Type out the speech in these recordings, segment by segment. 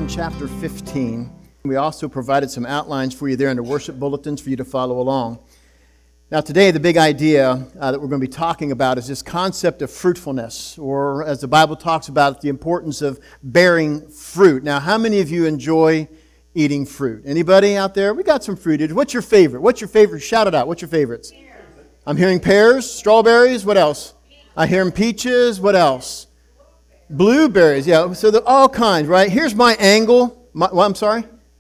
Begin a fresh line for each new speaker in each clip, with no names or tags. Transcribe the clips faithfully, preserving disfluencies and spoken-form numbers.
John chapter fifteen. We also provided some outlines for you there in the worship bulletins for you to follow along. Now today, the big idea uh, that we're going to be talking about is this concept of fruitfulness, or as the Bible talks about, the importance of bearing fruit. Now, how many of you enjoy eating fruit? Anybody out there? We got some fruit. What's your favorite? What's your favorite? Shout it out. What's your favorites? Pears. I'm hearing pears, strawberries. What else? I hear peaches. What else? Blueberries. Yeah, so they're all kinds, right? Here's my angle. My, well, I'm sorry?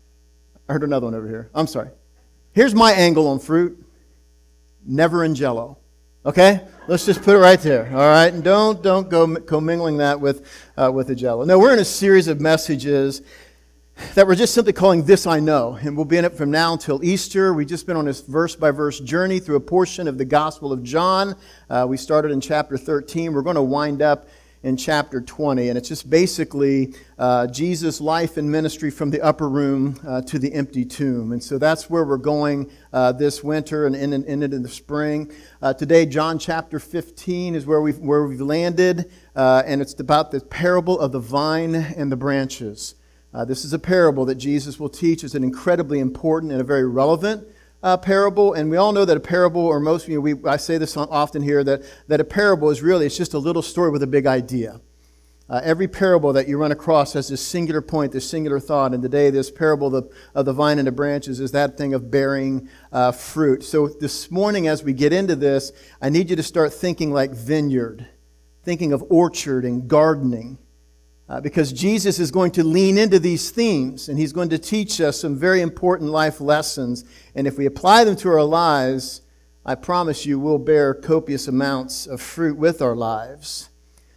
I heard another one over here. I'm sorry. Here's my angle on fruit. Never in Jell-O. Okay? Let's just put it right there. All right? And don't don't go commingling that with uh, with the Jell-O. No, we're in a series of messages that we're just simply calling This I Know. And we'll be in it from now until Easter. We've just been on this verse-by-verse journey through a portion of the Gospel of John. Uh, we started in chapter thirteen. We're going to wind up in chapter twenty. And it's just basically uh, Jesus' life and ministry from the upper room uh, to the empty tomb. And so that's where we're going uh, this winter and ended in, in, in the spring. Uh, today, John chapter fifteen is where we've, where we've landed. Uh, and it's about the parable of the vine and the branches. Uh, this is a parable that Jesus will teach. It's an incredibly important and a very relevant uh, parable. And we all know that a parable, or most of you, we, I say this often here, that, that a parable is really, it's just a little story with a big idea. Uh, every parable that you run across has this singular point, this singular thought. And today, this parable of the, of the vine and the branches is that thing of bearing uh, fruit. So this morning, as we get into this, I need you to start thinking like vineyard, thinking of orchard and gardening. Uh, because Jesus is going to lean into these themes, and He's going to teach us some very important life lessons. And if we apply them to our lives, I promise you we'll bear copious amounts of fruit with our lives.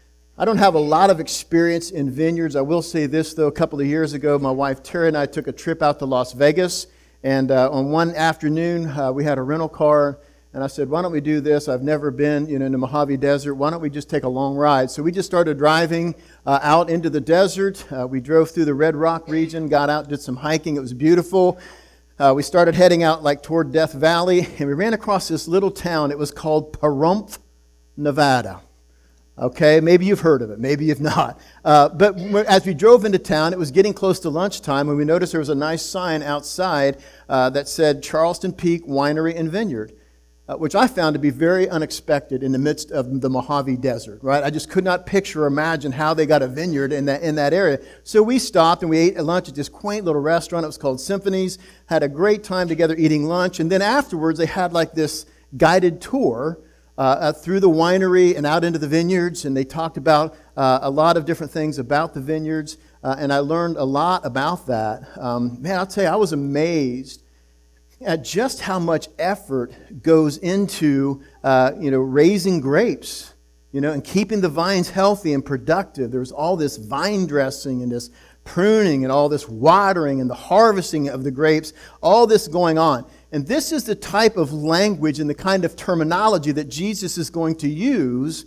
I don't have a lot of experience in vineyards. I will say this, though. A couple of years ago, my wife Terry and I took a trip out to Las Vegas. And uh, on one afternoon, uh, we had a rental car. And I said, why don't we do this? I've never been you know, in the Mojave Desert. Why don't we just take a long ride? So we just started driving uh, out into the desert. Uh, we drove through the Red Rock region, got out, did some hiking. It was beautiful. Uh, we started heading out like toward Death Valley, and we ran across this little town. It was called Pahrump, Nevada. Okay, maybe you've heard of it, maybe you've not. Uh, but as we drove into town, it was getting close to lunchtime, and we noticed there was a nice sign outside uh, that said Charleston Peak Winery and Vineyard. Uh, which I found to be very unexpected in the midst of the Mojave Desert, right? I just could not picture or imagine how they got a vineyard in that in that area. So we stopped and we ate lunch at this quaint little restaurant. It was called Symphonies. Had a great time together eating lunch. And then afterwards, they had like this guided tour uh, uh, through the winery and out into the vineyards. And they talked about uh, a lot of different things about the vineyards. Uh, and I learned a lot about that. Um, man, I'll tell you, I was amazed at just how much effort goes into, uh, you know, raising grapes, you know, and keeping the vines healthy and productive. There's all this vine dressing and this pruning and all this watering and the harvesting of the grapes, all this going on. And this is the type of language and the kind of terminology that Jesus is going to use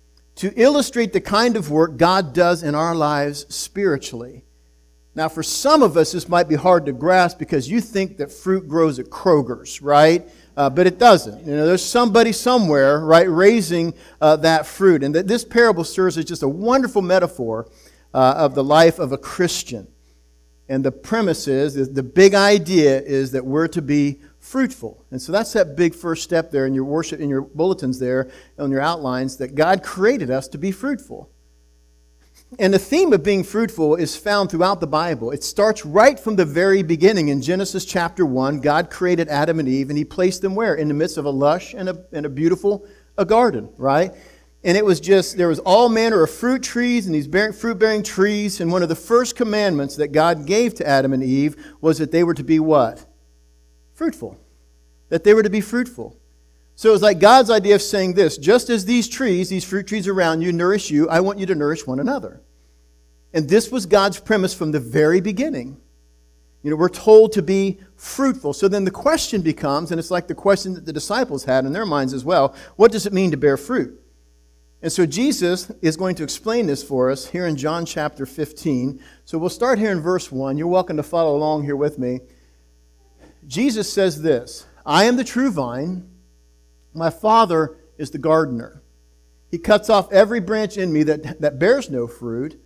to illustrate the kind of work God does in our lives spiritually. Now, for some of us, this might be hard to grasp because you think that fruit grows at Kroger's, right? Uh, but it doesn't. You know, there's somebody somewhere, right, raising uh, that fruit. And that this parable serves as just a wonderful metaphor uh, of the life of a Christian. And the premise is, the big idea is that we're to be fruitful. And so that's that big first step there in your worship, in your bulletins there, on your outlines, that God created us to be fruitful. And the theme of being fruitful is found throughout the Bible. It starts right from the very beginning. In Genesis chapter one, God created Adam and Eve, and He placed them where? In the midst of a lush and a, and a beautiful a garden, right? And it was just, there was all manner of fruit trees and these bearing, fruit-bearing trees. And one of the first commandments that God gave to Adam and Eve was that they were to be what? Fruitful. That they were to be fruitful. So it was like God's idea of saying this: just as these trees, these fruit trees around you nourish you, I want you to nourish one another. And this was God's premise from the very beginning. You know, we're told to be fruitful. So then the question becomes, and it's like the question that the disciples had in their minds as well, what does it mean to bear fruit? And so Jesus is going to explain this for us here in John chapter fifteen. So we'll start here in verse one. You're welcome to follow along here with me. Jesus says this: I am the true vine. My Father is the gardener. He cuts off every branch in me that, that bears no fruit,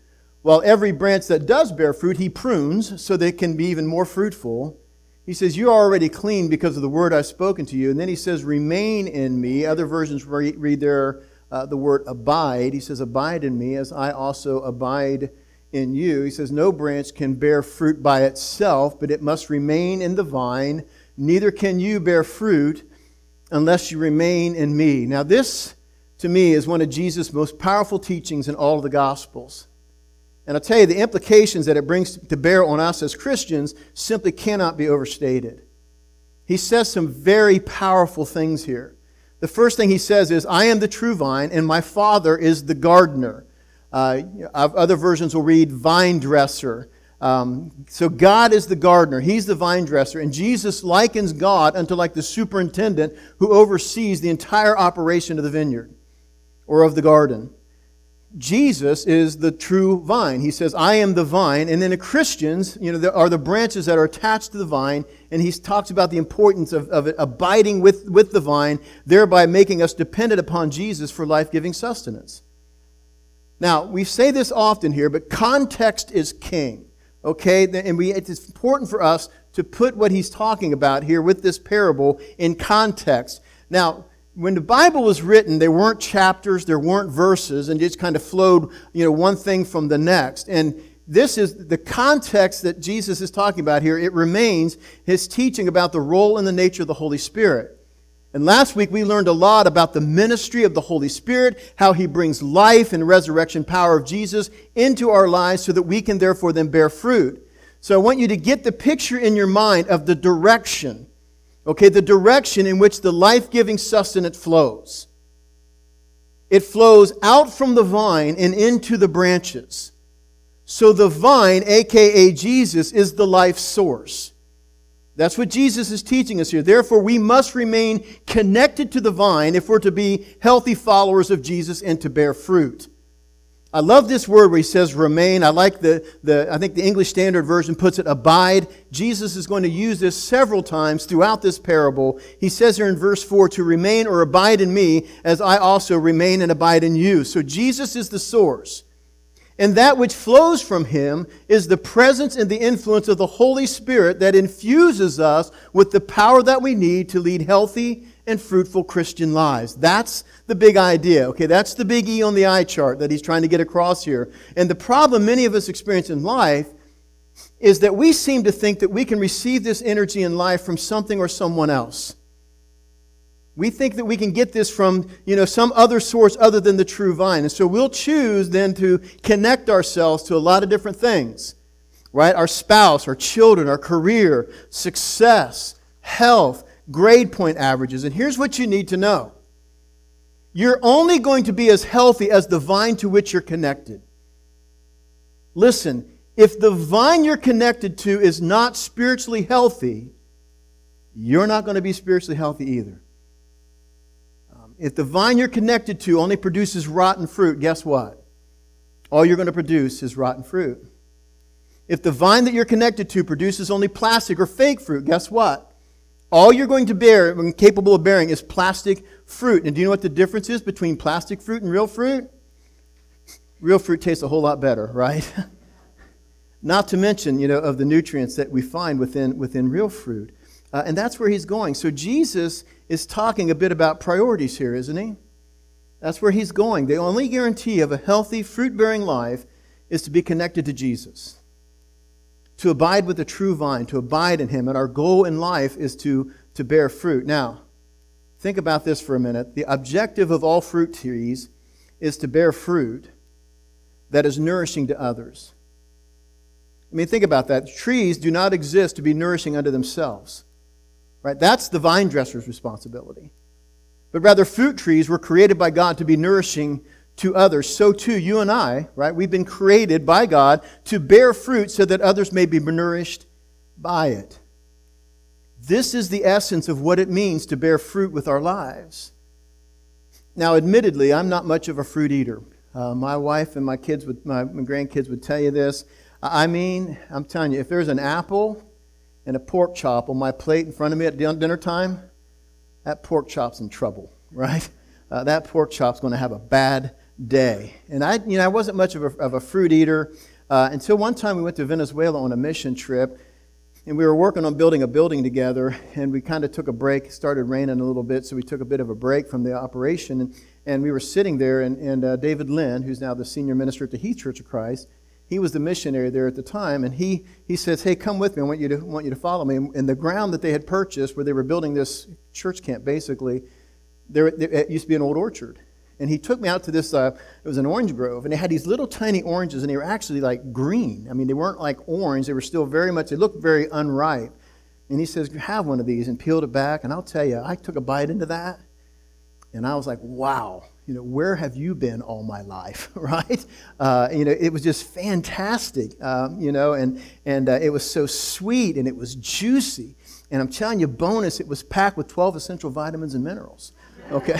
while every branch that does bear fruit, he prunes so that it can be even more fruitful. He says, you are already clean because of the word I've spoken to you. And then he says, remain in me. Other versions read, read there uh, the word abide. He says, abide in me as I also abide in you. He says, no branch can bear fruit by itself, but it must remain in the vine. Neither can you bear fruit unless you remain in me. Now this, to me, is one of Jesus' most powerful teachings in all of the Gospels. And I'll tell you, the implications that it brings to bear on us as Christians simply cannot be overstated. He says some very powerful things here. The first thing he says is, I am the true vine, and my Father is the gardener. Uh, other versions will read vine dresser. Um, so God is the gardener. He's the vine dresser. And Jesus likens God unto like the superintendent who oversees the entire operation of the vineyard or of the garden. Jesus is the true vine. He says, I am the vine. And then the Christians, you know, there are the branches that are attached to the vine. And he talks about the importance of, of it abiding with, with the vine, thereby making us dependent upon Jesus for life-giving sustenance. Now, we say this often here, but context is king. Okay? And we, it's important for us to put what he's talking about here with this parable in context. Now, when the Bible was written, there weren't chapters, there weren't verses, and it just kind of flowed, you know, one thing from the next. And this is the context that Jesus is talking about here. It remains his teaching about the role and the nature of the Holy Spirit. And last week we learned a lot about the ministry of the Holy Spirit, how he brings life and resurrection power of Jesus into our lives so that we can therefore then bear fruit. So I want you to get the picture in your mind of the direction. Okay, the direction in which the life-giving sustenance flows. It flows out from the vine and into the branches. So the vine, aka Jesus, is the life source. That's what Jesus is teaching us here. Therefore, we must remain connected to the vine if we're to be healthy followers of Jesus and to bear fruit. I love this word where he says remain. I like the, the, I think the English Standard Version puts it abide. Jesus is going to use this several times throughout this parable. He says here in verse four, to remain or abide in me as I also remain and abide in you. So Jesus is the source. And that which flows from him is the presence and the influence of the Holy Spirit that infuses us with the power that we need to lead healthy and fruitful Christian lives. That's the big idea. Okay, that's the big E on the eye chart that he's trying to get across here. And the problem many of us experience in life is that we seem to think that we can receive this energy in life from something or someone else. We think that we can get this from, you know, some other source other than the true vine. And so we'll choose then to connect ourselves to a lot of different things. Right? Our spouse, our children, our career, success, health, grade point averages. And here's what you need to know. You're only going to be as healthy as the vine to which you're connected. Listen, if the vine you're connected to is not spiritually healthy, you're not going to be spiritually healthy either. Um, if the vine you're connected to only produces rotten fruit, guess what? All you're going to produce is rotten fruit. If the vine that you're connected to produces only plastic or fake fruit, guess what? All you're going to bear, and capable of bearing, is plastic fruit. And do you know what the difference is between plastic fruit and real fruit? Real fruit tastes a whole lot better, right? Not to mention, you know, of the nutrients that we find within, within real fruit. Uh, and that's where he's going. So Jesus is talking a bit about priorities here, isn't he? That's where he's going. The only guarantee of a healthy, fruit-bearing life is to be connected to Jesus. To abide with the true vine, to abide in him. And our goal in life is to, to bear fruit. Now, think about this for a minute. The objective of all fruit trees is to bear fruit that is nourishing to others. I mean, think about that. Trees do not exist to be nourishing unto themselves. Right? That's the vine dresser's responsibility. But rather, fruit trees were created by God to be nourishing to others. So too, you and I, right? We've been created by God to bear fruit so that others may be nourished by it. This is the essence of what it means to bear fruit with our lives. Now, admittedly, I'm not much of a fruit eater. Uh, my wife and my kids would, my, my grandkids would tell you this. I mean, I'm telling you, if there's an apple and a pork chop on my plate in front of me at dinner time, that pork chop's in trouble, right? Uh, that pork chop's going to have a bad day. And I, you know, I wasn't much of a, of a fruit eater. uh, until one time we went to Venezuela on a mission trip, and we were working on building a building together, and we kind of took a break. It started raining a little bit, so we took a bit of a break from the operation, and, and we were sitting there, and, and uh, David Lynn, who's now the senior minister at the Heath Church of Christ, he was the missionary there at the time, and he, he says, hey, come with me. I want you to want you to follow me. And the ground that they had purchased, where they were building this church camp, basically, there, there it used to be an old orchard. And he took me out to this, uh, it was an orange grove, and they had these little tiny oranges, and they were actually like green. I mean, they weren't like orange. They were still very much, they looked very unripe. And he says, have one of these, and peeled it back. And I'll tell you, I took a bite into that, and I was like, wow, you know, where have you been all my life, right? Uh, you know, it was just fantastic, um, you know, and, and uh, it was so sweet, and it was juicy. And I'm telling you, bonus, it was packed with twelve essential vitamins and minerals, okay?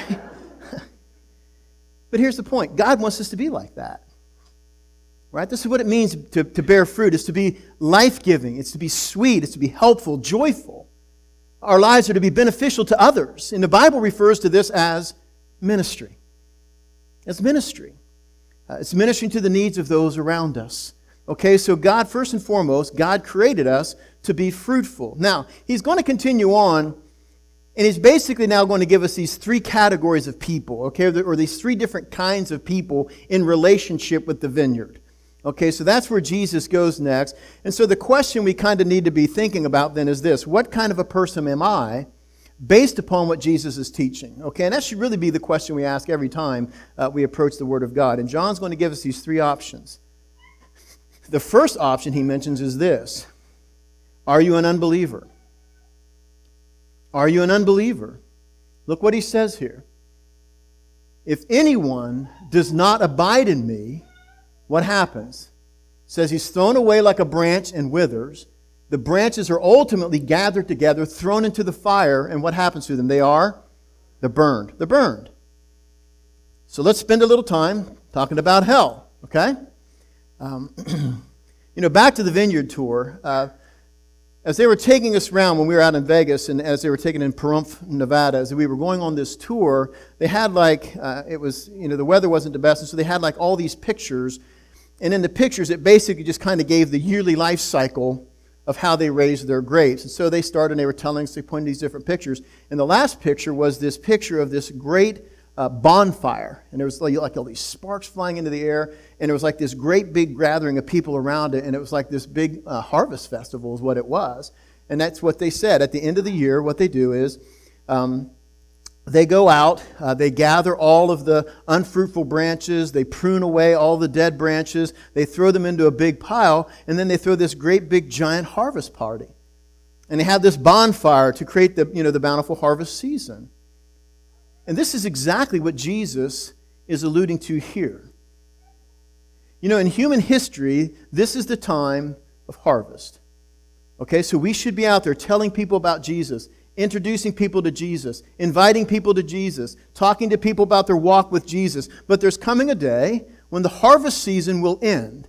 But here's the point. God wants us to be like that. Right? This is what it means to, to bear fruit. It's to be life-giving. It's to be sweet. It's to be helpful, joyful. Our lives are to be beneficial to others. And the Bible refers to this as ministry. As ministry. Uh, it's ministering to the needs of those around us. Okay, so God, first and foremost, God created us to be fruitful. Now, He's going to continue on. And he's basically now going to give us these three categories of people, okay, or these three different kinds of people in relationship with the vineyard. Okay, so that's where Jesus goes next. And so the question we kind of need to be thinking about then is this: what kind of a person am I based upon what Jesus is teaching? Okay, and that should really be the question we ask every time uh, we approach the Word of God. And John's going to give us these three options. The first option he mentions is this: are you an unbeliever? Are you an unbeliever? Look what he says here. If anyone does not abide in me, what happens? It says he's thrown away like a branch and withers. The branches are ultimately gathered together, thrown into the fire, and what happens to them? They are? They're burned. They're burned. So let's spend a little time talking about hell, okay? Um, you know, back to the vineyard tour. Uh, As they were taking us around when we were out in Vegas, and as they were taking in Pahrump, Nevada, as we were going on this tour, they had like, uh, it was, you know, the weather wasn't the best, and so they had like all these pictures. And in the pictures, it basically just kind of gave the yearly life cycle of how they raised their grapes. And so they started, and they were telling us, they pointed these different pictures. And the last picture was this picture of this great uh, bonfire. And there was like, like all these sparks flying into the air, and it was like this great big gathering of people around it, and it was like this big uh, harvest festival is what it was. And that's what they said. At the end of the year, what they do is um, they go out, uh, they gather all of the unfruitful branches, they prune away all the dead branches, they throw them into a big pile, and then they throw this great big giant harvest party. And they have this bonfire to create the, you know, the bountiful harvest season. And this is exactly what Jesus is alluding to here. You know, in human history, this is the time of harvest. Okay, so we should be out there telling people about Jesus, introducing people to Jesus, inviting people to Jesus, talking to people about their walk with Jesus. But there's coming a day when the harvest season will end,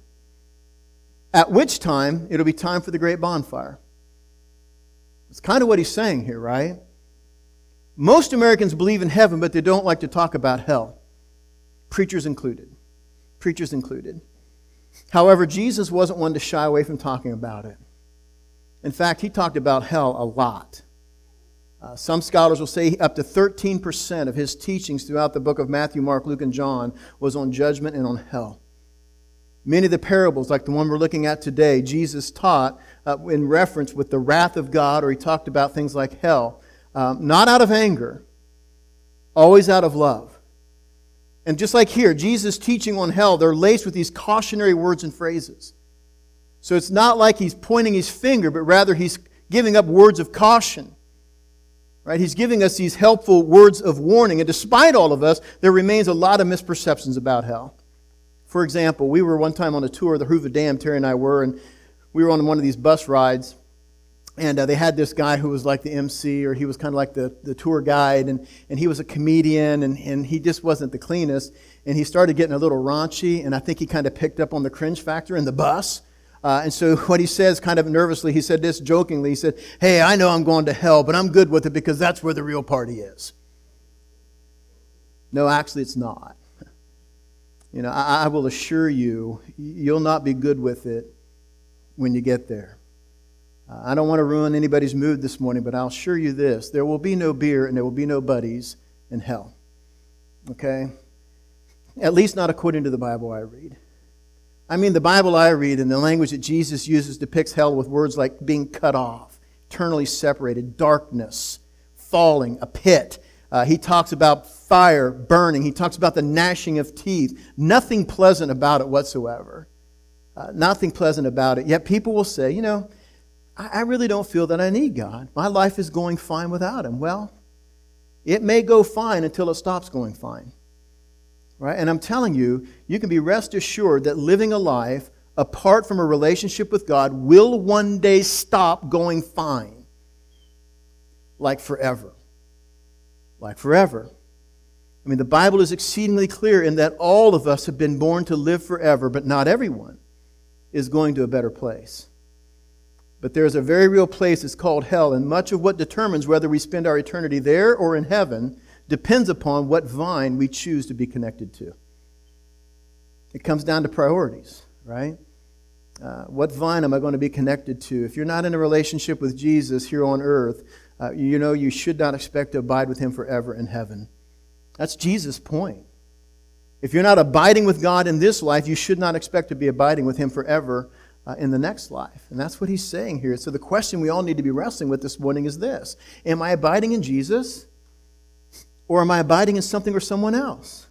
at which time it'll be time for the great bonfire. It's kind of what he's saying here, right? Most Americans believe in heaven, but they don't like to talk about hell. Preachers included. Preachers included. However, Jesus wasn't one to shy away from talking about it. In fact, he talked about hell a lot. Uh, some scholars will say up to thirteen percent of his teachings throughout the book of Matthew, Mark, Luke, and John was on judgment and on hell. Many of the parables, like the one we're looking at today, Jesus taught uh, in reference with the wrath of God, or he talked about things like hell. Um, not out of anger, always out of love. And just like here, Jesus' teaching on hell, they're laced with these cautionary words and phrases. So it's not like he's pointing his finger, but rather he's giving up words of caution. Right? He's giving us these helpful words of warning. And despite all of us, there remains a lot of misperceptions about hell. For example, we were one time on a tour of the Hoover Dam, Terry and I were, and we were on one of these bus rides. And uh, they had this guy who was like the M C, or he was kind of like the, the tour guide, and, and he was a comedian, and, and he just wasn't the cleanest. And he started getting a little raunchy, and I think he kind of picked up on the cringe factor in the bus. Uh, and so what he says kind of nervously, he said this jokingly, he said, hey, I know I'm going to hell, but I'm good with it because that's where the real party is. No, actually it's not. you know, I, I will assure you, you'll not be good with it when you get there. Uh, I don't want to ruin anybody's mood this morning, but I'll assure you this. There will be no beer and there will be no buddies in hell. Okay? At least not according to the Bible I read. I mean, the Bible I read and the language that Jesus uses depicts hell with words like being cut off, eternally separated, darkness, falling, a pit. Uh, he talks about fire, burning. He talks about the gnashing of teeth. Nothing pleasant about it whatsoever. Uh, nothing pleasant about it. Yet people will say, you know, I, I really don't feel that I need God. My life is going fine without Him. Well, it may go fine until it stops going fine. Right? And I'm telling you, you can be rest assured that living a life apart from a relationship with God will one day stop going fine. Like forever. Like forever. I mean, the Bible is exceedingly clear in that all of us have been born to live forever, but not everyone is going to a better place. But there is a very real place, it's called hell, and much of what determines whether we spend our eternity there or in heaven depends upon what vine we choose to be connected to. It comes down to priorities, right? Uh, what vine am I going to be connected to? If you're not in a relationship with Jesus here on earth, uh, you know you should not expect to abide with Him forever in heaven. That's Jesus' point. If you're not abiding with God in this life, you should not expect to be abiding with Him forever uh, in the next life. And that's what He's saying here. So the question we all need to be wrestling with this morning is this. Am I abiding in Jesus? Or am I abiding in something or someone else?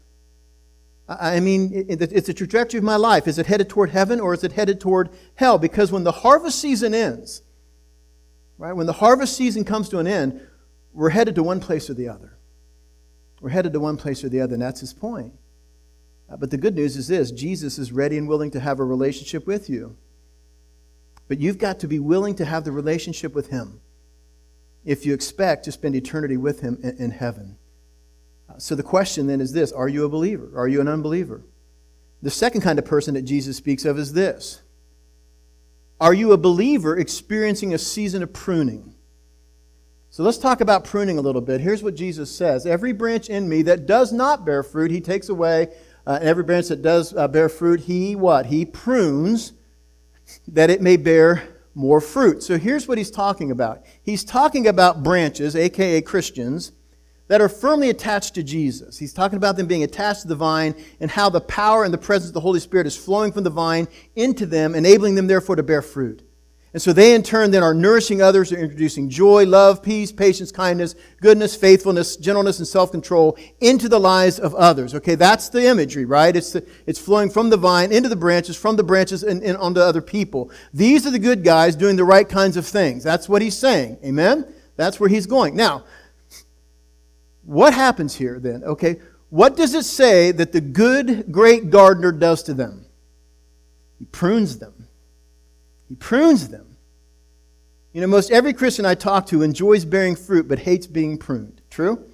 I mean, it's a trajectory of my life. Is it headed toward heaven or is it headed toward hell? Because when the harvest season ends, right, when the harvest season comes to an end, we're headed to one place or the other. We're headed to one place or the other, and that's His point. Uh, but the good news is this, Jesus is ready and willing to have a relationship with you. But you've got to be willing to have the relationship with Him if you expect to spend eternity with Him in, in heaven. So the question then is this, are you a believer? Are you an unbeliever? The second kind of person that Jesus speaks of is this. Are you a believer experiencing a season of pruning? So let's talk about pruning a little bit. Here's what Jesus says. Every branch in me that does not bear fruit, He takes away. Uh, and every branch that does uh, bear fruit, He what? He prunes that it may bear more fruit. So here's what He's talking about. He's talking about branches, aka Christians, that are firmly attached to Jesus. He's talking about them being attached to the vine and how the power and the presence of the Holy Spirit is flowing from the vine into them, enabling them therefore to bear fruit. And so they in turn then are nourishing others, they're introducing joy, love, peace, patience, kindness, goodness, faithfulness, gentleness, and self-control into the lives of others. Okay, that's the imagery, right? It's the, it's flowing from the vine into the branches, from the branches and, and onto other people. These are the good guys doing the right kinds of things. That's what He's saying. Amen? That's where He's going. Now, what happens here then? Okay, what does it say that the good, great gardener does to them? He prunes them. He prunes them. You know, most every Christian I talk to enjoys bearing fruit but hates being pruned. True?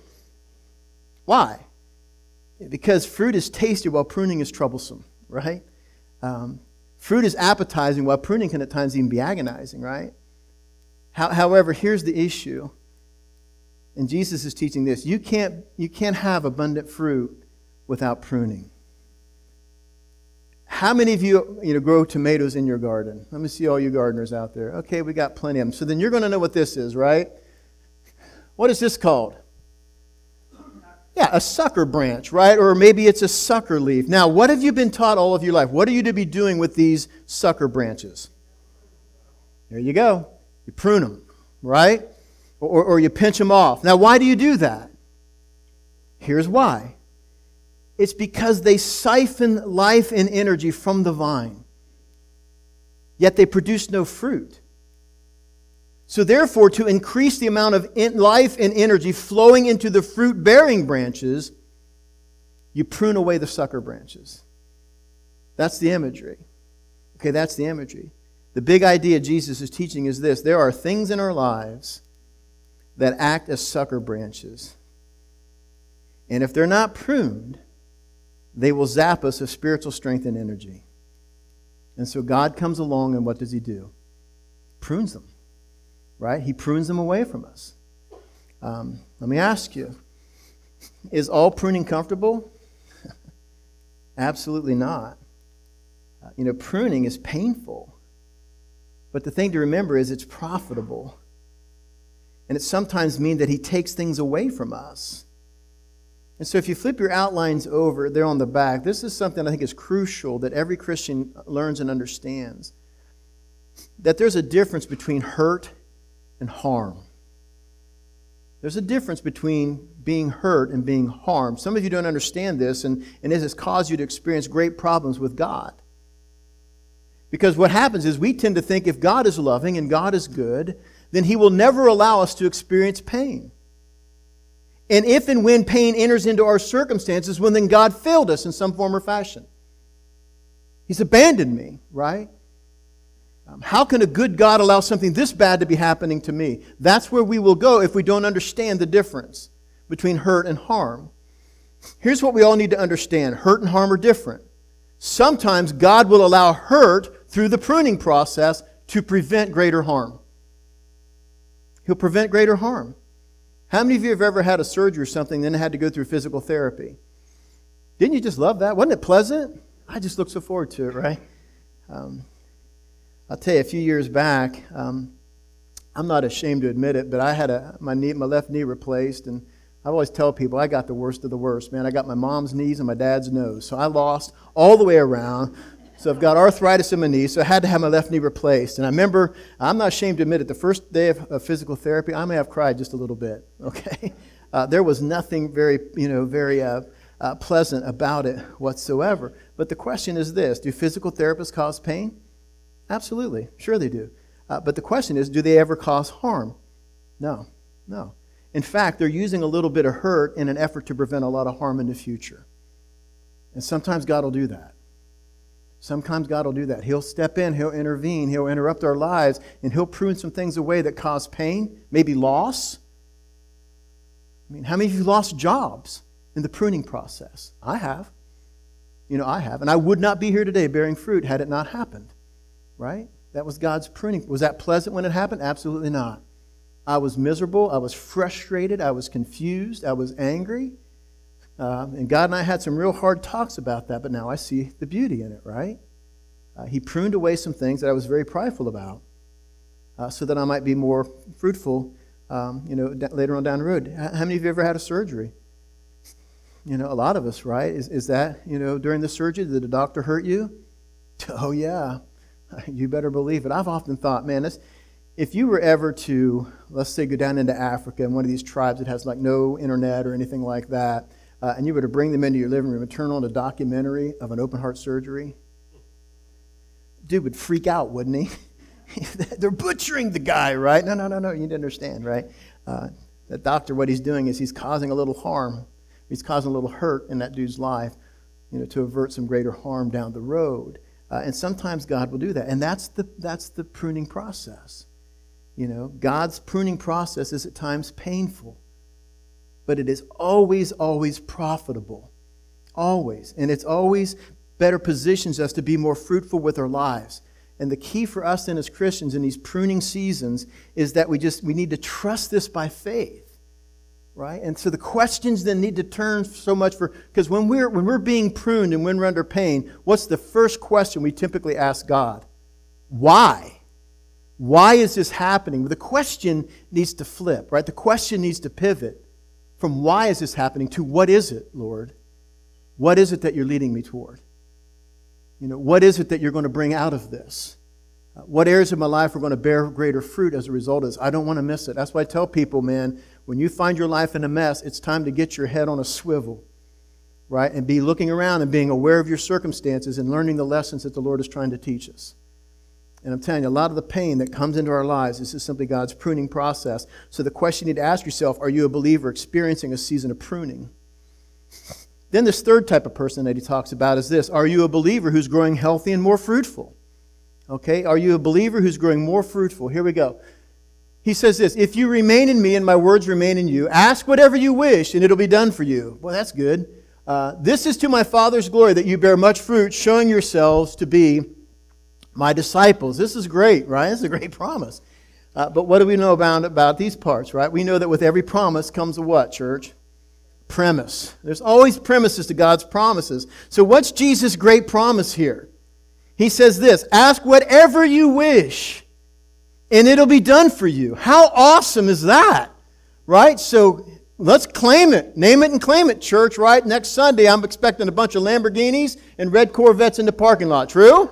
Why? Because fruit is tasty while pruning is troublesome, right? Um, fruit is appetizing while pruning can at times even be agonizing, right? How, however, here's the issue. And Jesus is teaching this. You can't, you can't have abundant fruit without pruning. How many of you, you know, grow tomatoes in your garden? Let me see all you gardeners out there. Okay, we got plenty of them. So then you're going to know what this is, right? What is this called? Yeah, a sucker branch, right? Or maybe it's a sucker leaf. Now, what have you been taught all of your life? What are you to be doing with these sucker branches? There you go. You prune them, right? Or, or you pinch them off. Now, why do you do that? Here's why. It's because they siphon life and energy from the vine. Yet they produce no fruit. So therefore, to increase the amount of life and energy flowing into the fruit-bearing branches, you prune away the sucker branches. That's the imagery. Okay, that's the imagery. The big idea Jesus is teaching is this. There are things in our lives that act as sucker branches. And if they're not pruned, they will zap us of spiritual strength and energy. And so God comes along and what does He do? Prunes them, right? He prunes them away from us. Um, let me ask you, is all pruning comfortable? Absolutely not. Uh, you know, pruning is painful. But the thing to remember is it's profitable. And it sometimes means that he takes things away from us. And so if you flip your outlines over there on the back, this is something I think is crucial that every Christian learns and understands. That there's a difference between hurt and harm. There's a difference between being hurt and being harmed. Some of you don't understand this, and, and it has caused you to experience great problems with God. Because what happens is we tend to think if God is loving and God is good, then He will never allow us to experience pain. And if and when pain enters into our circumstances, well, then God failed us in some form or fashion. He's abandoned me, right? Um, how can a good God allow something this bad to be happening to me? That's where we will go if we don't understand the difference between hurt and harm. Here's what we all need to understand. Hurt and harm are different. Sometimes God will allow hurt through the pruning process to prevent greater harm. He'll prevent greater harm. How many of you have ever had a surgery or something and then had to go through physical therapy? Didn't you just love that? Wasn't it pleasant? I just look so forward to it, right? Um, I'll tell you, a few years back, um, I'm not ashamed to admit it, but I had a, my knee, my left knee replaced, and I always tell people I got the worst of the worst, man. I got my mom's knees and my dad's nose, so I lost all the way around. So I've got arthritis in my knee, so I had to have my left knee replaced. And I remember, I'm not ashamed to admit it, the first day of, of physical therapy, I may have cried just a little bit, okay? Uh, there was nothing very, you know, very uh, uh, pleasant about it whatsoever. But the question is this, do physical therapists cause pain? Absolutely, sure they do. Uh, but the question is, do they ever cause harm? No, no. In fact, they're using a little bit of hurt in an effort to prevent a lot of harm in the future. And sometimes God will do that. Sometimes God will do that. He'll step in, He'll intervene, He'll interrupt our lives, and He'll prune some things away that cause pain, maybe loss. I mean, how many of you lost jobs in the pruning process? I have. You know, I have. And I would not be here today bearing fruit had it not happened. Right? That was God's pruning. Was that pleasant when it happened? Absolutely not. I was miserable. I was frustrated. I was confused. I was angry. Uh, and God and I had some real hard talks about that, but now I see the beauty in it, right? Uh, he pruned away some things that I was very prideful about uh, so that I might be more fruitful um, you know, d- later on down the road. How many of you ever had a surgery? You know, a lot of us, right? Is, is that, you know, during the surgery, did the doctor hurt you? Oh, yeah. You better believe it. I've often thought, man, this, if you were ever to, let's say, go down into Africa and one of these tribes that has like no internet or anything like that, uh, and you were to bring them into your living room and turn on a documentary of an open heart surgery, dude would freak out, wouldn't he? They're butchering the guy, right? No, no, no, no. You need to understand, right? Uh, the doctor, what he's doing is he's causing a little harm. He's causing a little hurt in that dude's life, you know, to avert some greater harm down the road. Uh, and sometimes God will do that. And that's the that's the pruning process. You know, God's pruning process is at times painful. But it is always, always profitable. Always. And it's always better positions us to be more fruitful with our lives. And the key for us then as Christians in these pruning seasons is that we just we need to trust this by faith. Right? And so the questions then need to turn so much for, because when we're when we're being pruned and when we're under pain, what's the first question we typically ask God? Why? Why is this happening? The question needs to flip, right? The question needs to pivot from why is this happening to what is it, Lord? What is it that you're leading me toward? You know, what is it that you're going to bring out of this? Uh, what areas of my life are going to bear greater fruit as a result of this? I don't want to miss it. That's why I tell people, man, when you find your life in a mess, it's time to get your head on a swivel, right? And be looking around and being aware of your circumstances and learning the lessons that the Lord is trying to teach us. And I'm telling you, a lot of the pain that comes into our lives is just simply God's pruning process. So the question you need to ask yourself, are you a believer experiencing a season of pruning? Then this third type of person that he talks about is this. Are you a believer who's growing healthy and more fruitful? Okay, are you a believer who's growing more fruitful? Here we go. He says this, if you remain in me and my words remain in you, ask whatever you wish and it'll be done for you. Well, that's good. Uh, this is to my Father's glory that you bear much fruit, showing yourselves to be my disciples. This is great, right? This is a great promise. Uh, but what do we know about, about these parts, right? We know that with every promise comes a what, church? premise. There's always premises to God's promises. So what's Jesus' great promise here? He says this, ask whatever you wish, and it'll be done for you. How awesome is that? Right? So let's claim it. Name it and claim it, church, right? Next Sunday, I'm expecting a bunch of Lamborghinis and red Corvettes in the parking lot. True?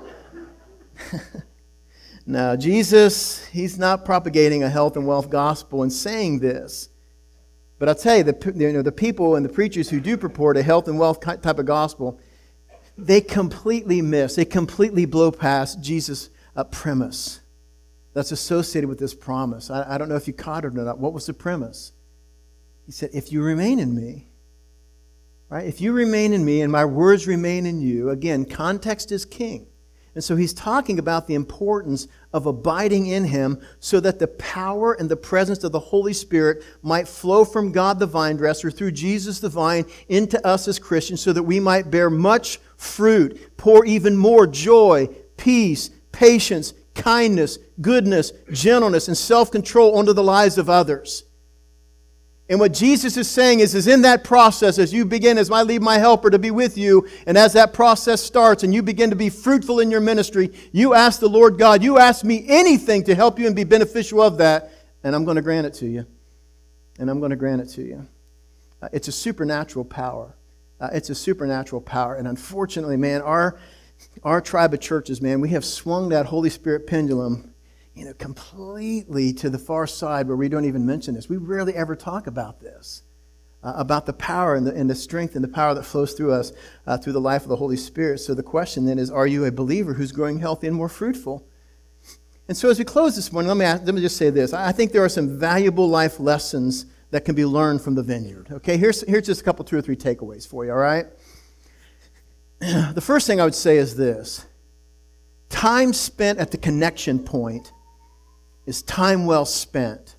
No, Jesus, He's not propagating a health and wealth gospel and saying this. But I'll tell you, the, you know, the people and the preachers who do purport a health and wealth type of gospel, they completely miss, they completely blow past Jesus' uh, premise that's associated with this promise. I, I don't know if you caught it or not. What was the premise? He said, if you remain in me, right? If you remain in me and my words remain in you, again, context is king. And so he's talking about the importance of abiding in Him so that the power and the presence of the Holy Spirit might flow from God the vine dresser through Jesus the vine into us as Christians so that we might bear much fruit, pour even more joy, peace, patience, kindness, goodness, gentleness, and self-control onto the lives of others. And what Jesus is saying is, is in that process, as you begin, as I leave my helper to be with you, and as that process starts and you begin to be fruitful in your ministry, you ask the Lord God, you ask me anything to help you and be beneficial of that, and I'm going to grant it to you. And I'm going to grant it to you. Uh, it's a supernatural power. Uh, it's a supernatural power. And unfortunately, man, our, our tribe of churches, man, we have swung that Holy Spirit pendulum You know, completely to the far side where we don't even mention this. We rarely ever talk about this, uh, about the power and the, and the strength and the power that flows through us uh, through the life of the Holy Spirit. So the question then is, are you a believer who's growing healthy and more fruitful? And so as we close this morning, let me, ask, let me just say this. I think there are some valuable life lessons that can be learned from the vineyard. Okay, here's, here's just a couple, two or three takeaways for you, all right? The first thing I would say is this. Time spent at the connection point is time well spent.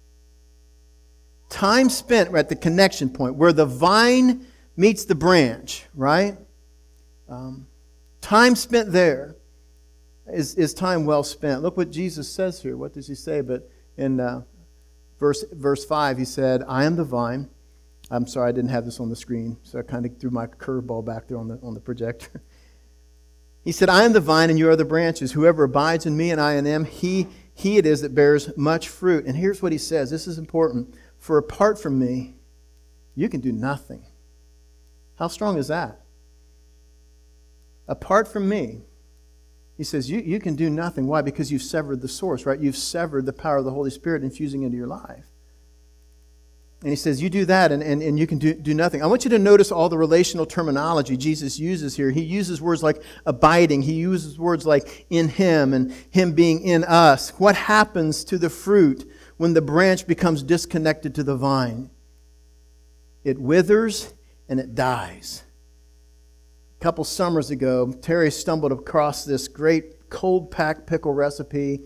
Time spent at the connection point, where the vine meets the branch, right? Um, time spent there is, is time well spent. Look what Jesus says here. What does He say? But in uh, verse, verse five, He said, I am the vine. I'm sorry, I didn't have this on the screen, so I kind of threw my curveball back there on the, on the projector. He said, I am the vine and you are the branches. Whoever abides in me and I in them, he He it is that bears much fruit. And here's what He says. This is important. For apart from me, you can do nothing. How strong is that? Apart from me, He says, you, you can do nothing. Why? Because you've severed the source, right? You've severed the power of the Holy Spirit infusing into your life. And He says, you do that and, and, and you can do, do nothing. I want you to notice all the relational terminology Jesus uses here. He uses words like abiding. He uses words like in Him and Him being in us. What happens to the fruit when the branch becomes disconnected to the vine? It withers and it dies. A couple summers ago, Terry stumbled across this great cold-packed pickle recipe.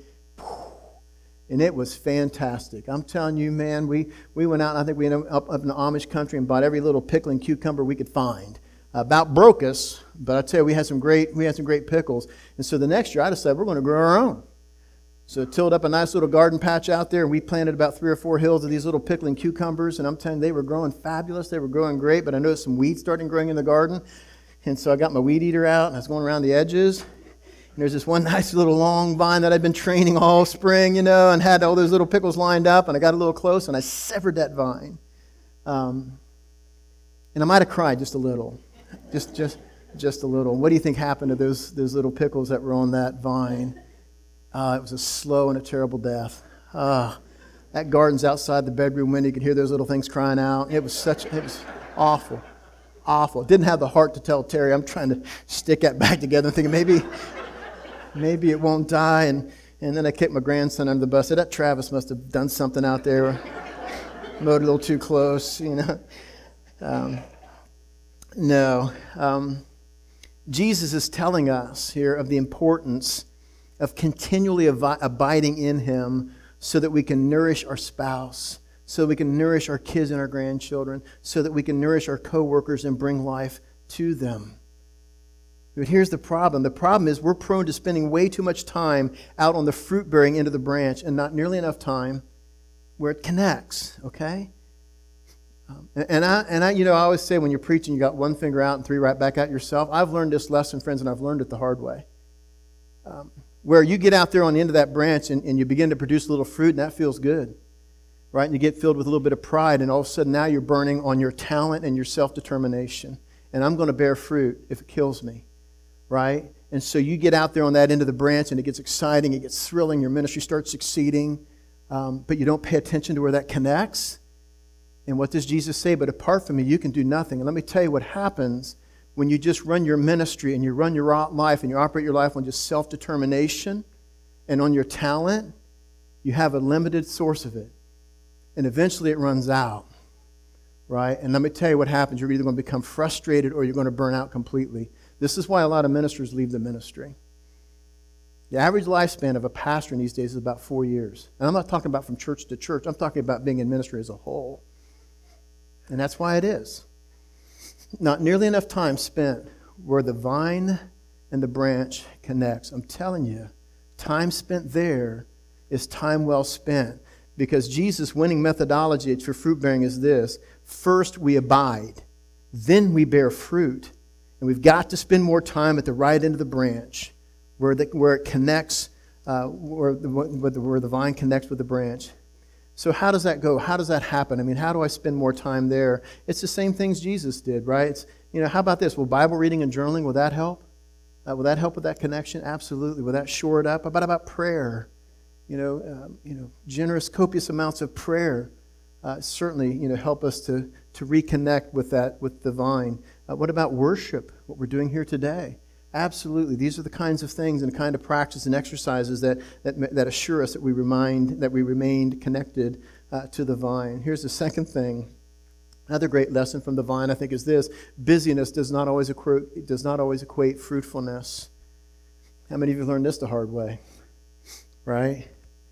And it was fantastic. I'm telling you, man, we, we went out, and I think we ended up, up in the Amish country and bought every little pickle and cucumber we could find. Uh, about broke us, but I tell you, we had some great we had some great pickles. And so the next year, I decided we're going to grow our own. So tilled up a nice little garden patch out there, and we planted about three or four hills of these little pickling cucumbers. And I'm telling you, they were growing fabulous. They were growing great, but I noticed some weeds starting growing in the garden. And so I got my weed eater out, and I was going around the edges. And there's this one nice little long vine that I'd been training all spring, you know, and had all those little pickles lined up. And I got a little close, and I severed that vine. Um, and I might have cried just a little. Just just, just a little. What do you think happened to those, those little pickles that were on that vine? Uh, it was a slow and a terrible death. Uh, that garden's outside the bedroom window. You could hear those little things crying out. It was such, it was awful. Awful. Didn't have the heart to tell Terry. I'm trying to stick that back together and thinking maybe... Maybe it won't die. And, and then I kicked my grandson under the bus. I said, that Travis must have done something out there. Mowed a little too close, you know. Um, no. Um, Jesus is telling us here of the importance of continually avi- abiding in Him so that we can nourish our spouse, so we can nourish our kids and our grandchildren, so that we can nourish our coworkers and bring life to them. But here's the problem. The problem is we're prone to spending way too much time out on the fruit-bearing end of the branch and not nearly enough time where it connects, okay? Um, and, and I, and I, you know, I always say when you're preaching, you got one finger out and three right back at yourself. I've learned this lesson, friends, and I've learned it the hard way. Um, where you get out there on the end of that branch and, and you begin to produce a little fruit, and that feels good, right? And you get filled with a little bit of pride, and all of a sudden now you're burning on your talent and your self-determination. And I'm going to bear fruit if it kills me, right? And so you get out there on that end of the branch, and it gets exciting, it gets thrilling, your ministry starts succeeding, um, but you don't pay attention to where that connects. And what does Jesus say? But apart from me, you can do nothing. And let me tell you what happens when you just run your ministry and you run your life and you operate your life on just self-determination and on your talent. You have a limited source of it. And eventually it runs out, right? And let me tell you what happens. You're either going to become frustrated or you're going to burn out completely. This is why a lot of ministers leave the ministry. The average lifespan of a pastor in these days is about four years. And I'm not talking about from church to church. I'm talking about being in ministry as a whole. And that's why it is. Not nearly enough time spent where the vine and the branch connects. I'm telling you, time spent there is time well spent. Because Jesus' winning methodology for fruit bearing is this. First we abide. Then we bear fruit. And we've got to spend more time at the right end of the branch where, the, where it connects, uh, where, the, where, the, where the vine connects with the branch. So how does that go? How does that happen? I mean, how do I spend more time there? It's the same things Jesus did, right? It's, you know, how about this? Will Bible reading and journaling, will that help? Uh, will that help with that connection? Absolutely. Will that shore it up? How about, about prayer? You know, um, you know, generous, copious amounts of prayer uh, certainly, you know, help us to, to reconnect with that, with the vine. Uh, what about worship? What we're doing here today? Absolutely. These are the kinds of things and the kind of practice and exercises that that, that assure us that we remind that we remained connected uh, to the vine. Here's the second thing. Another great lesson from the vine, I think, is this: busyness does not always equate does not always equate fruitfulness. How many of you learned this the hard way? Right?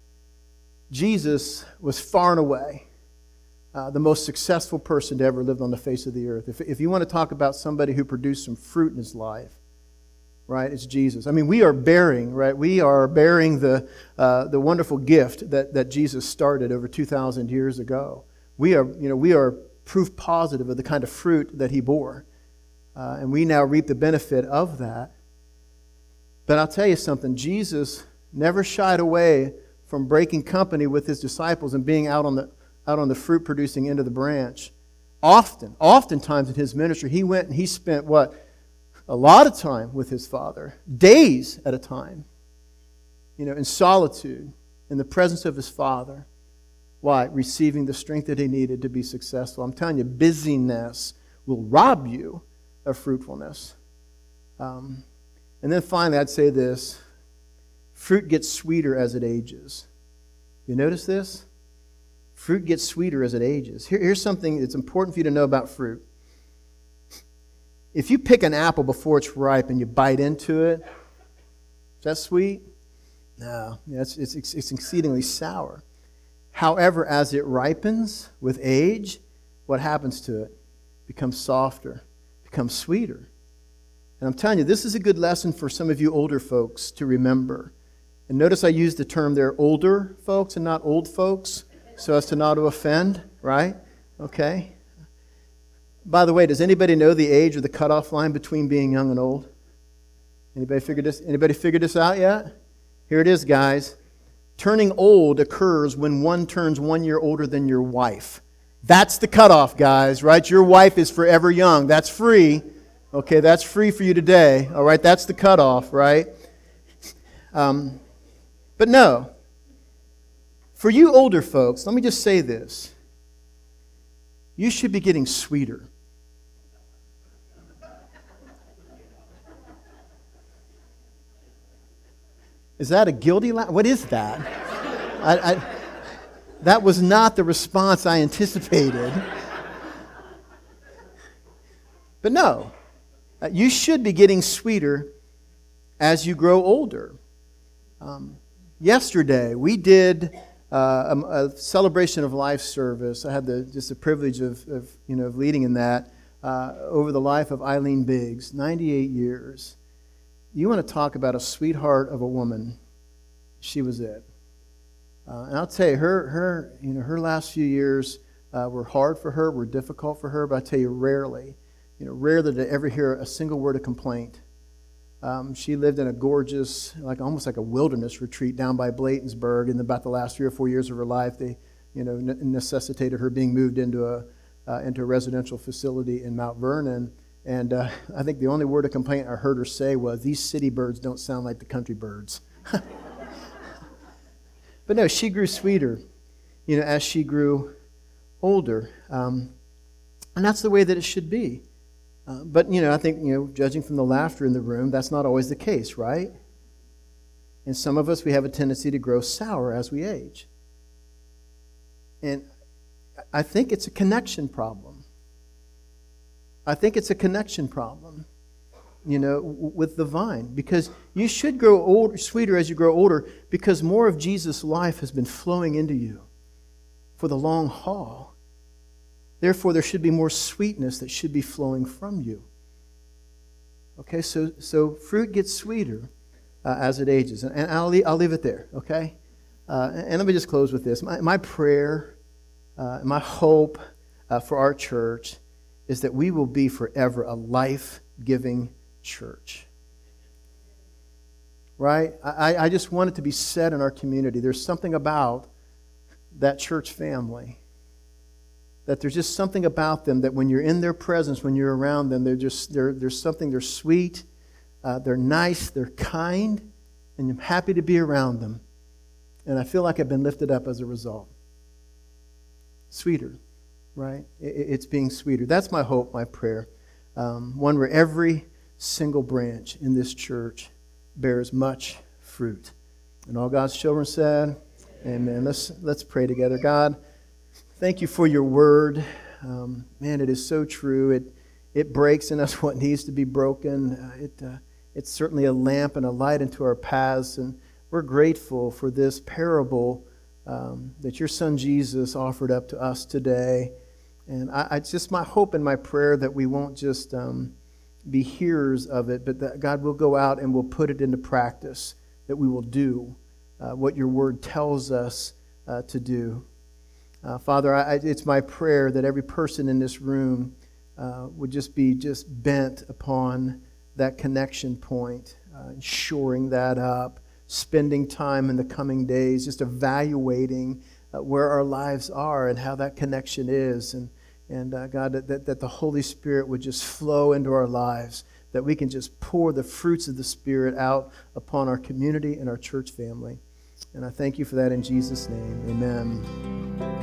Jesus was far and away uh, the most successful person to ever live on the face of the earth. If if you want to talk about somebody who produced some fruit in his life, right, it's Jesus. I mean, we are bearing, right? We are bearing the uh, the wonderful gift that, that Jesus started over two thousand years ago. We are, you know, we are proof positive of the kind of fruit that he bore. Uh, and we now reap the benefit of that. But I'll tell you something, Jesus never shied away from breaking company with his disciples and being out on the out on the fruit-producing end of the branch. Often, oftentimes in his ministry, he went and he spent what? A lot of time with his Father, days at a time, you know, in solitude, in the presence of his Father. Why? Receiving the strength that he needed to be successful. I'm telling you, busyness will rob you of fruitfulness. Um, and then finally, I'd say this: fruit gets sweeter as it ages. You notice this? Fruit gets sweeter as it ages. Here, here's something that's important for you to know about fruit. If you pick an apple before it's ripe and you bite into it, is that sweet? No, it's, it's, it's exceedingly sour. However, as it ripens with age, what happens to it? It becomes softer, becomes sweeter. And I'm telling you, this is a good lesson for some of you older folks to remember. And notice I use the term there, older folks and not old folks, so as to not to offend, right? Okay. By the way, does anybody know the age or the cutoff line between being young and old? Anybody figured this? Anybody figured this out yet? Here it is, guys. Turning old occurs when one turns one year older than your wife. That's the cutoff, guys, right? Your wife is forever young. That's free. Okay, that's free for you today. All right, that's the cutoff, right? Um, but no. For you older folks, let me just say this. You should be getting sweeter. Is that a guilty laugh? What is that? I, I, that was not the response I anticipated. But no, you should be getting sweeter as you grow older. Um, yesterday, we did uh, a, a celebration of life service. I had the just the privilege of, of you know of leading in that uh, over the life of Eileen Biggs, ninety-eight years. You want to talk about a sweetheart of a woman? She was it. Uh, and I'll tell you, her, her, you know, her last few years uh, were hard for her, were difficult for her, but I tell you, rarely, you know, rarely did I ever hear a single word of complaint. Um, she lived in a gorgeous, like almost like a wilderness retreat down by Bladensburg. In about the last three or four years of her life, they, you know, necessitated her being moved into a uh, into a residential facility in Mount Vernon. And uh, I think the only word of complaint I heard her say was, "These city birds don't sound like the country birds." But no, she grew sweeter, you know, as she grew older, um, and that's the way that it should be. Uh, but, you know, I think, you know, judging from the laughter in the room, that's not always the case, right? And some of us, we have a tendency to grow sour as we age. And I think it's a connection problem. I think it's a connection problem, you know, with the vine. Because you should grow older, sweeter as you grow older, because more of Jesus' life has been flowing into you for the long haul. Therefore, there should be more sweetness that should be flowing from you. Okay, so so fruit gets sweeter uh, as it ages. And, and I'll, leave, I'll leave it there, okay? Uh, and, and let me just close with this. My, my prayer, uh, my hope uh, for our church is that we will be forever a life-giving church. Right? I, I just want it to be said in our community. There's something about that church family, that there's just something about them that when you're in their presence, when you're around them, they're just they're, there's something, they're sweet, uh, they're nice, they're kind, and I'm happy to be around them. And I feel like I've been lifted up as a result. Sweeter, right? It, it's being sweeter. That's my hope, my prayer. Um, one where every single branch in this church bears much fruit. And all God's children said, amen. Let's, let's pray together. God, thank you for your word. Um, man, it is so true. It it breaks in us what needs to be broken. Uh, it uh, it's certainly a lamp and a light into our paths, and we're grateful for this parable um, that your son Jesus offered up to us today. And I, I, it's just my hope and my prayer that we won't just um, be hearers of it, but that God will go out and will put it into practice, that we will do uh, what your word tells us uh, to do. Uh, Father, I, it's my prayer that every person in this room uh, would just be just bent upon that connection point, uh, shoring that up, spending time in the coming days, just evaluating uh, where our lives are and how that connection is. And, and uh, God, that, that the Holy Spirit would just flow into our lives, that we can just pour the fruits of the Spirit out upon our community and our church family. And I thank you for that in Jesus' name. Amen.